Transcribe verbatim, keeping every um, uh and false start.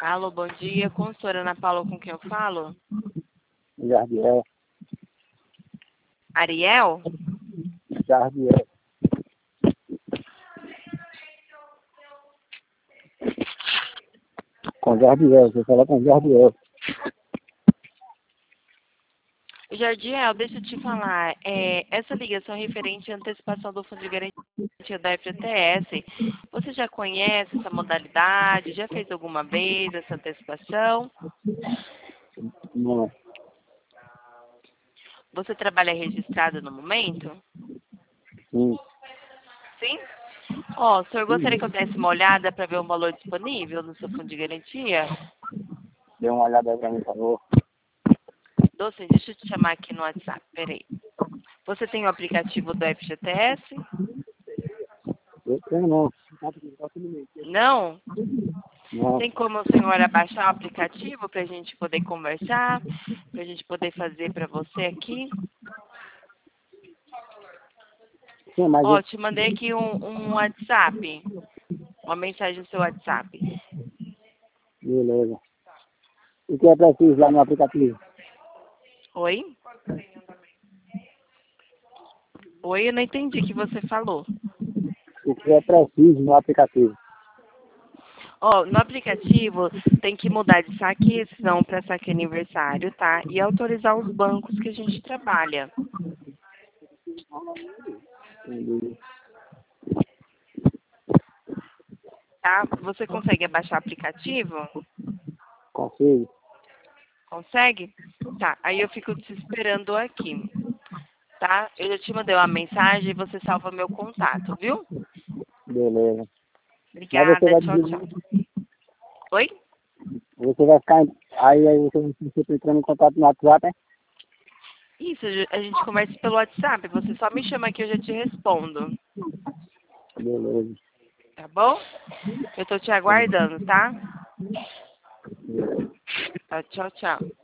Alô, bom dia. Consultora Ana Paula, com quem eu falo? Jardiel. Ariel? Jardiel. Com Jardiel, você fala com Jardiel. Jardiel, deixa eu te falar. É, essa ligação é referente à antecipação do Fundo de Garantia da F G T S. Você já conhece essa modalidade? Já fez alguma vez essa antecipação? Não. Você trabalha registrado no momento? Sim. Sim? Ó, o senhor gostaria que eu Sim. desse uma olhada para ver o valor disponível no seu fundo de garantia? Dê uma olhada aí pra mim, por favor. Doce, deixa eu te chamar aqui no WhatsApp, peraí. Você tem o aplicativo do F G T S? Eu tenho não. Não? Não. Tem como a senhora baixar o aplicativo para a gente poder conversar? Para a gente poder fazer para você aqui? Sim, mas Ó, eu... te mandei aqui um, um WhatsApp. Uma mensagem no seu WhatsApp. Beleza. O que é preciso lá no aplicativo? Oi? Oi, eu não entendi o que você falou. O que é preciso no aplicativo? Ó, no aplicativo tem que mudar de saque exceção para saque aniversário, tá? E autorizar os bancos que a gente trabalha. Entendi. Tá? Você consegue baixar o aplicativo? Consigo? Consegue? Tá, aí eu fico te esperando aqui, tá? Eu já te mandei uma mensagem e você salva meu contato, viu? Beleza. Mas você Obrigada, vai tchau, dizer, tchau. Oi? você vai ficar, em- aí, aí você vai ficar entrando em contato no WhatsApp, hein? Isso, a gente conversa pelo WhatsApp, você só me chama aqui e eu já te respondo, Beleza. tá bom? Eu tô te aguardando, tá? Tá, tchau, tchau.